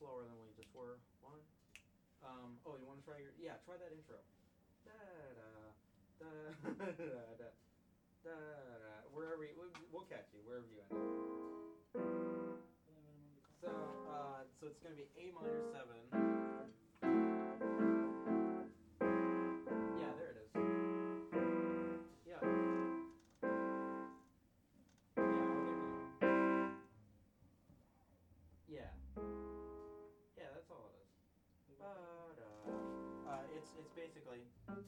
slower than we just were. One. Oh, you want to try your? Yeah, try that intro. Da da da da da da. Wherever we'll catch you wherever you end up. So it's gonna be A minor 7. Yeah, there it is. Yeah. Yeah. Yeah, that's all it is. It's basically.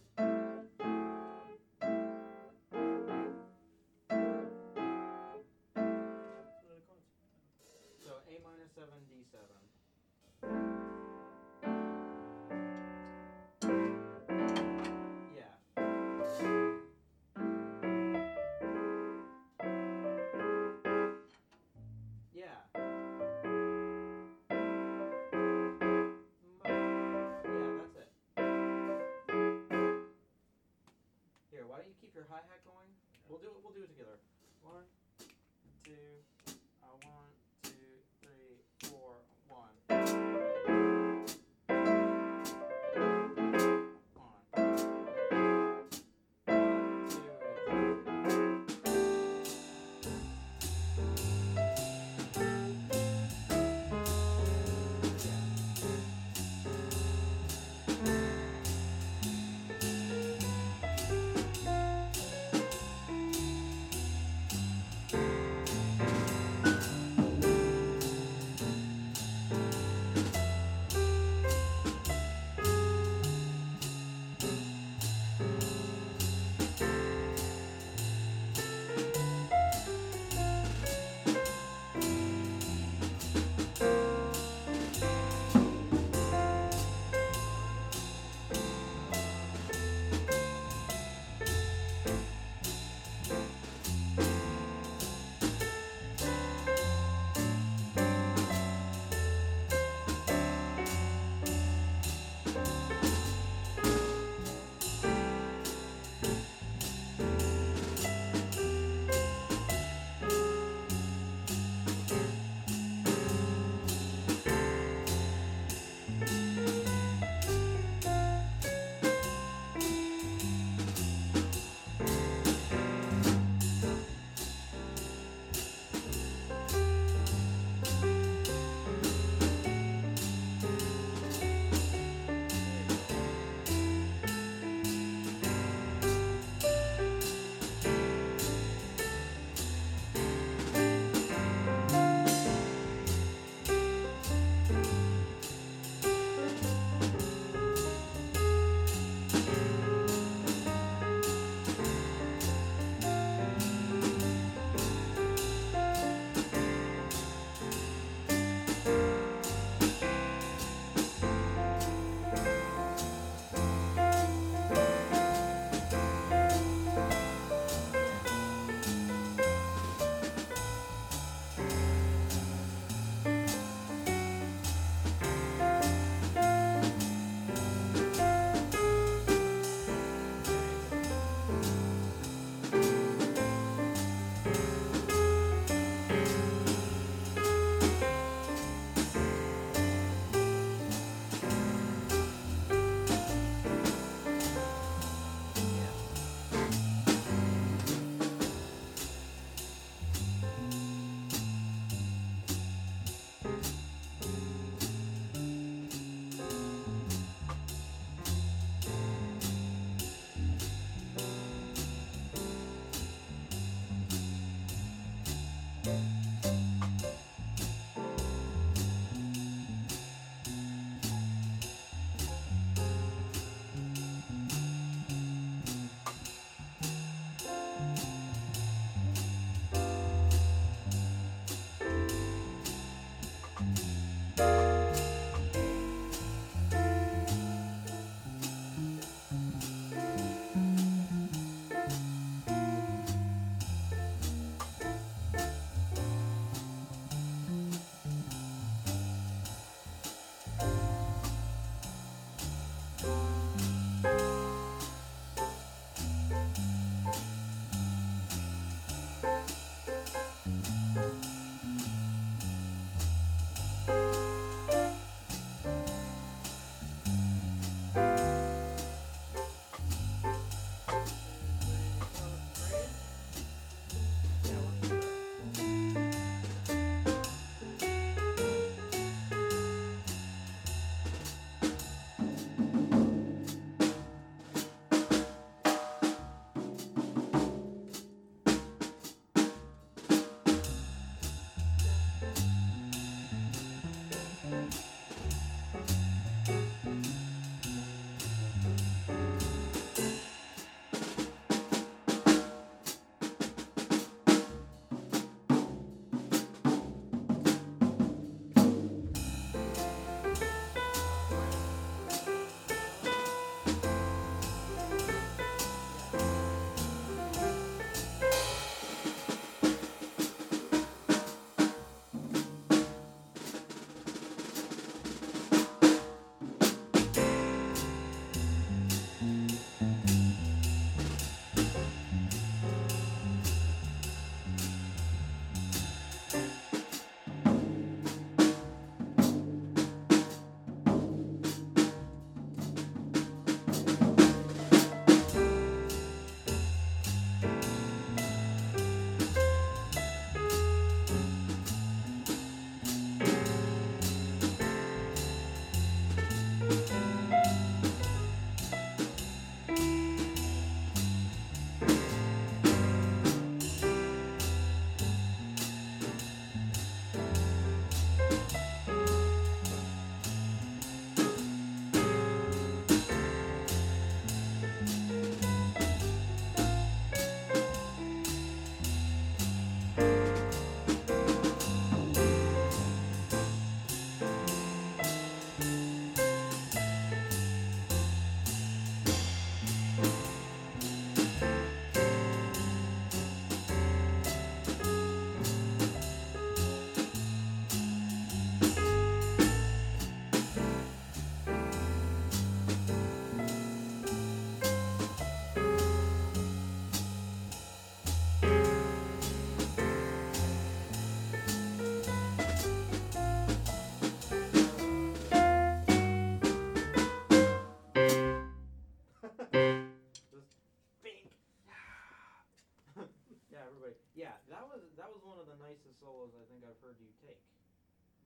So A minor 7, D7. Yeah. Yeah. Yeah, that's it. Here, why don't you keep your hi-hat going? We'll do it together. 1, 2, 1, 2, 3, 4, 1.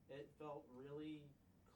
It felt really